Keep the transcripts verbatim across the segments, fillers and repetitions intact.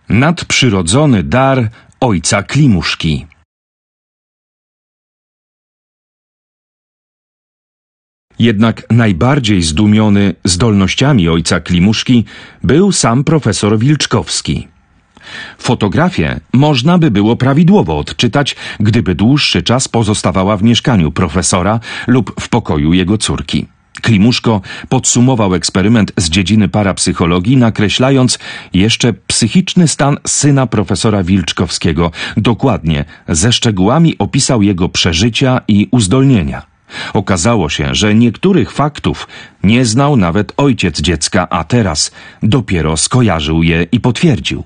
Nadprzyrodzony dar ojca Klimuszki. Jednak najbardziej zdumiony zdolnościami ojca Klimuszki był sam profesor Wilczkowski. Fotografię można by było prawidłowo odczytać, gdyby dłuższy czas pozostawała w mieszkaniu profesora lub w pokoju jego córki. Klimuszko podsumował eksperyment z dziedziny parapsychologii, nakreślając jeszcze psychiczny stan syna profesora Wilczkowskiego. Dokładnie, ze szczegółami opisał jego przeżycia i uzdolnienia. Okazało się, że niektórych faktów nie znał nawet ojciec dziecka, a teraz dopiero skojarzył je i potwierdził.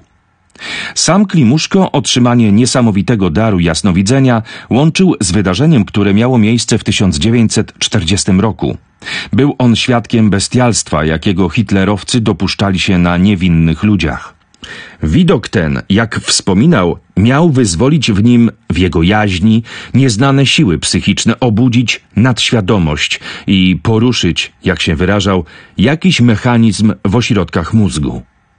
Sam Klimuszko otrzymanie niesamowitego daru jasnowidzenia łączył z wydarzeniem, które miało miejsce w tysiąc dziewięćset czterdziestym roku. Był on świadkiem bestialstwa, jakiego hitlerowcy dopuszczali się na niewinnych ludziach. Widok ten, jak wspominał, miał wyzwolić w nim, w jego jaźni, nieznane siły psychiczne, obudzić nadświadomość i poruszyć, jak się wyrażał, jakiś mechanizm w ośrodkach mózgu.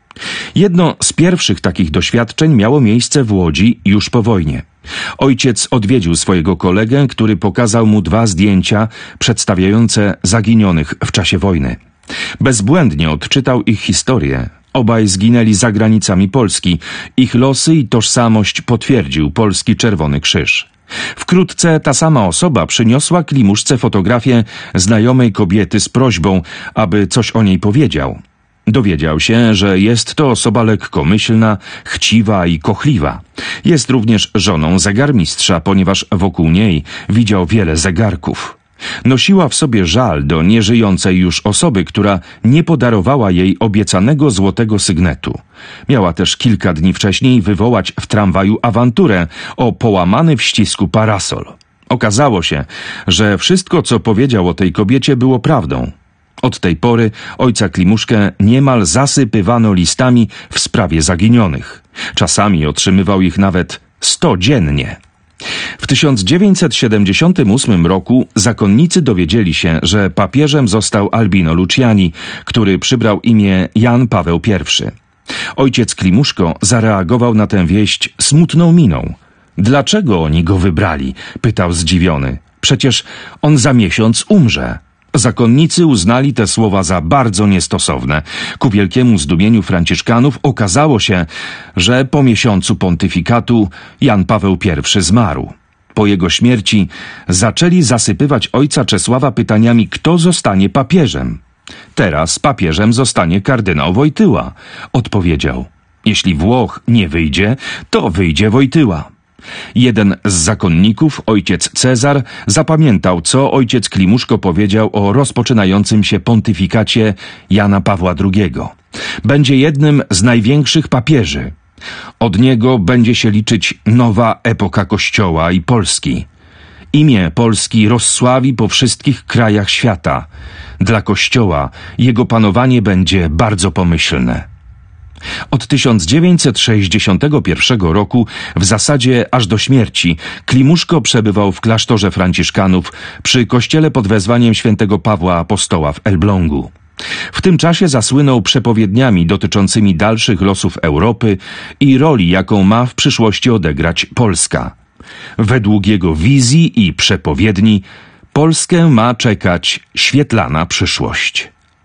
Jedno z pierwszych takich doświadczeń miało miejsce w Łodzi już po wojnie. Ojciec odwiedził swojego kolegę, który pokazał mu dwa zdjęcia przedstawiające zaginionych w czasie wojny. Bezbłędnie odczytał ich historię. Obaj zginęli za granicami Polski. Ich losy i tożsamość potwierdził Polski Czerwony Krzyż. Wkrótce ta sama osoba przyniosła Klimuszce fotografię znajomej kobiety z prośbą, aby coś o niej powiedział. Dowiedział się, że jest to osoba lekkomyślna, chciwa i kochliwa. Jest również żoną zegarmistrza, ponieważ wokół niej widział wiele zegarków. Nosiła w sobie żal do nieżyjącej już osoby, która nie podarowała jej obiecanego złotego sygnetu. Miała też kilka dni wcześniej wywołać w tramwaju awanturę o połamany w ścisku parasol. Okazało się, że wszystko, co powiedział o tej kobiecie, było prawdą. Od tej pory ojca Klimuszkę niemal zasypywano listami w sprawie zaginionych. Czasami otrzymywał ich nawet sto dziennie. W tysiąc dziewięćset siedemdziesiątym ósmym roku zakonnicy dowiedzieli się, że papieżem został Albino Luciani, który przybrał imię Jan Paweł Pierwszy. Ojciec Klimuszko zareagował na tę wieść smutną miną. Dlaczego oni go wybrali? Pytał zdziwiony. Przecież on za miesiąc umrze. Zakonnicy uznali te słowa za bardzo niestosowne. Ku wielkiemu zdumieniu franciszkanów okazało się, że po miesiącu pontyfikatu Jan Paweł Pierwszy zmarł. Po jego śmierci zaczęli zasypywać ojca Czesława pytaniami, kto zostanie papieżem. Teraz papieżem zostanie kardynał Wojtyła, odpowiedział. Jeśli Włoch nie wyjdzie, to wyjdzie Wojtyła. Jeden z zakonników, ojciec Cezar, zapamiętał, co ojciec Klimuszko powiedział o rozpoczynającym się pontyfikacie Jana Pawła drugiego. Będzie jednym z największych papieży. Od niego będzie się liczyć nowa epoka Kościoła i Polski. Imię Polski rozsławi po wszystkich krajach świata. Dla Kościoła jego panowanie będzie bardzo pomyślne. Od tysiąc dziewięćset sześćdziesiątego pierwszego roku, w zasadzie aż do śmierci, Klimuszko przebywał w klasztorze franciszkanów przy kościele pod wezwaniem świętego Pawła Apostoła w Elblągu. W tym czasie zasłynął przepowiedniami dotyczącymi dalszych losów Europy i roli, jaką ma w przyszłości odegrać Polska. Według jego wizji i przepowiedni Polskę ma czekać świetlana przyszłość.